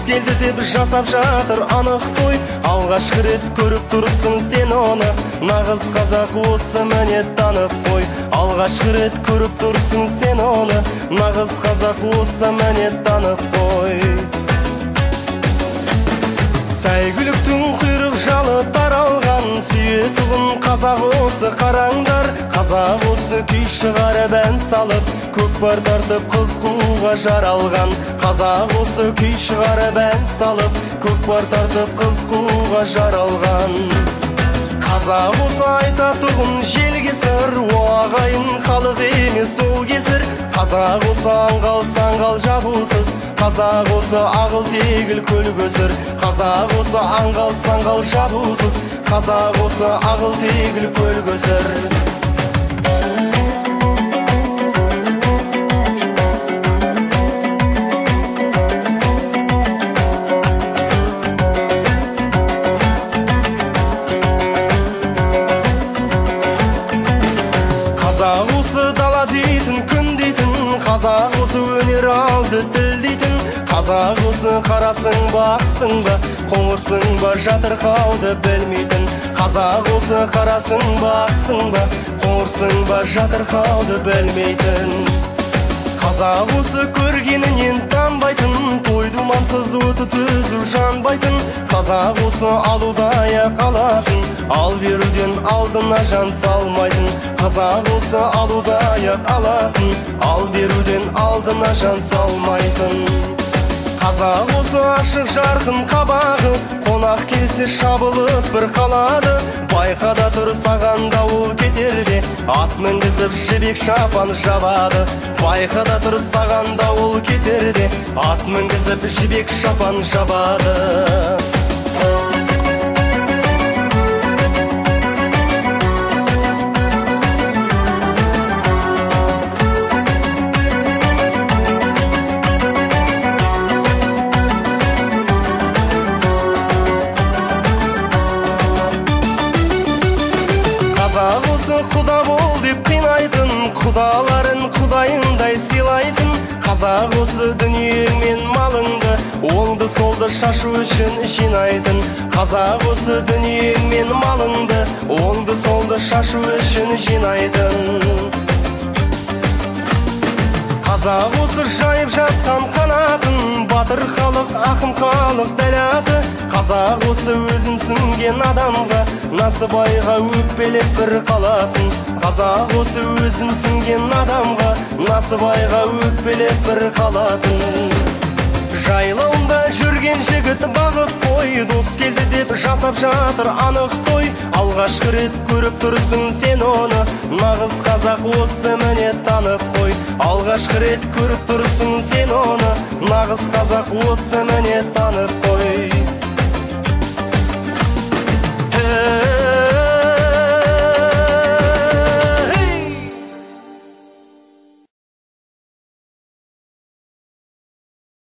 келді деп жасап жатыр анық той. Алғашқы рет көріп тұрсың сен оны, нағыз қазақ осы міне танып қой. Алғашқы рет көріп тұрсың сен оны, нағыз қазақ осы міне танып қой. Сәйгүліктің құйрық жалы таралған, сүйетұғын қазақ осы қараңдар. Қазақ осы күй шығарып ән салып, көкпар тартып қыз қууға жаралған. Қазақ осы күй шығарып ән салып, көкпар тартып қыз қууға жаралған. Қазақ осы айтатұғын желге сыр, ағайын халық емес ол кесір. Қазақ осы аңғал-саңғал жабусыз, қазақ осы ағыл-тегіл көл көсір. Қазақ осы аңғал-саңғал жабусыз, қазақ осы ағыл-тегіл көл көсір. Қазақ осы дала дейтін, күн дейтін, қазақ осы өнер алды тіл дейтін. Қазақ осы қарасың бақсың ба, қоңырсың ба, жатырқауды білмейтін. Қазақ осы қарасың бақсың ба, қоңырсың ба, жатырқауды білмейтін. Қазақ осы көргенінен танбайтын, той-думансыз оты төзу жанбайтын. Қазақ осы алудай-ақ алатын, ал беруден алдына жан салмайтын. Қазақ осы алудай-ақ алатын, ал беруден алдына жан салмайтын. Қазақ осы ашық жарқын қабағы, қонақ келсе шабылып бір қалады. Байқада тұр саған дауыл кетерде, ат мінгізіп жібек шапан жабады. Байқада тұр саған дауыл кетерде, ат мінгізіп жібек шапан жабады. Қазақ осы құда бол деп қинайтын, құдаларын құдайындай сыйлайтын. Қазақ осы дүниең мен малыңды, оңды солды шашу үшін жинайтын. Қазақ осы дүниең мен малыңды, оңды солды шашу үшін жинайтын. Қазақ осы жайып жатқан қанатын, батыр халық, ақын халық дәл аты. Қазақ осы өзімсінген адамға, насыбайға өкпелеп бір қалатын. Қазақ осы өзімсінген адамға, насыбайға өкпелеп бір қалатын. Жайлауында жүрген жігіт бағып қой, дос келді деп жасап жатыр анық той. Алғашқы рет көріп тұрсың сен оны, нағыз қазақ осы міне танып қой. Алғашқы рет көріп тұрсың сен оны, нағыз қазақ осы міне танып қой.